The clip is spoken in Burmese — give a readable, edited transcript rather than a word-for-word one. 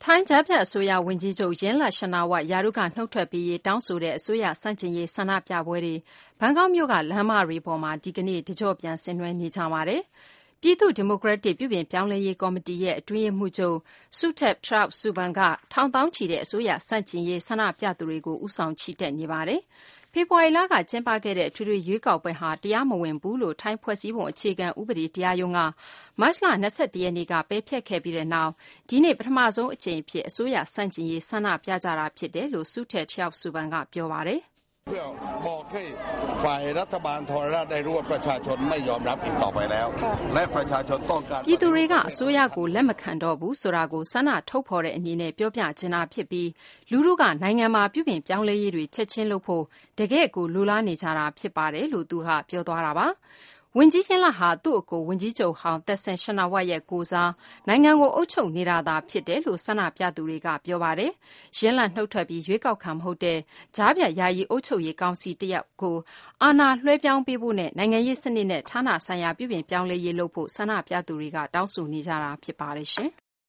ထိုင်းကြားဖြတ်အစိုးရဝန်ကြီးချုပ်ယင်းလတ်ရှနာဝပ်ရာထူးကနှုတ်ထွက်ပေးရေးတောင်းဆိုတဲ့အစိုးရဆန့်ကျင်ရေးဆန္ဒပြပွဲတွေဘန်ကောက်မြို့ကလမ်းမတွေပေါ်မှာဒီကနေ့တကျော့ပြန်ဆင်နွှဲနေကြပါတယ်။ပြည်သူ့ဒီမိုကရက်တစ်ပြုပြင်ပြောင်းလဲရေးကော်မတီရဲ့အတွင်းရေးမှူးချုပ်ဆုထက်ထရပ်ဆူဘန်ကထောင်သောင်းချီတဲ့အစိုးရဆန့်ကျင်ရေးဆန္ဒပြသူတွေကိုဦးဆောင်ချီတက်နေပါတယ်။ဖေဖော်ဝါရီလကကျင်းပခဲ့တဲ့အထွေထွေရွေးကောက်ပွဲဟာတရားမဝင်ဘူးလို့ထိုင်းဖွဲ့စည်းပုံအခြေခံဥပဒေတရားရုံးကမတ်လ21ရက်နေ့ကပယ်ဖျက်ခဲ့ပြီးတဲ့နောက်ဒီနေ့ပထမဆုံးအကြိမ်အဖြစ်အစိုးရဆန့်ကျင်ရေးဆန္ဒပြကြတာဖြစ်တယ်လို့ဆုထက်ထရပ်ဆူဘန်ကပြောပါတယ်။บอกให้ฝ่ายรัฐบาลทรราชได้รู้ว่าประชาชนไม่ยอมรับอีกต่อไปแล้วและประชาชนต้องการပြည်သူတွေကအစိုးရကိုလက်မခံတော့ဘူးဆိုတာကိုဆန္ဒထုတ်ဖော်တဲ့အနေနဲ့ပြောပြချင်တာဖြစ်ပြီးလူထုကနိုင်ငံမှာပြုပြင်ပြောင်းလဲရေးတွေချက်ချင်းလုပ်ဖို့တကယ့်ကိုလိုလားနေကြတာဖြစ်ပါတယ်လို့သူကပြောသွားတာပါ။ဝန်ကြီးချင်းလဟာသူ့အကိုဝန်ကြီးချုပ်ဟောင်းသက်ဆင်ရှနာဝတ်ရဲ့ကိုစားနိုင်ငံကိုအုပ်ချုပ်နေတာသာဖြစ်တယ်လို့ဆန္ဒပြသူတွေကပြောပါတယ်။ရင်းလန့်နှုတ်ထွက်ပြီးရွေးကောက်ခံမဟုတ်တဲ့ကြားပြယာယီအုပ်ချုပ်ရေးကောင်စီတရက်ကိုအာဏာလွှဲပြောင်းပေးဖို့နဲ့နိုင်ငံရေးစနစ်နဲ့ဌာနဆိုင်ရာပြုပြင်ပြောင်းလဲရေးလုပ်ဖို့ဆန္ဒပြသူတွေကတောင်းဆိုနေကြတာဖြစ်ပါတယ်ရှင်။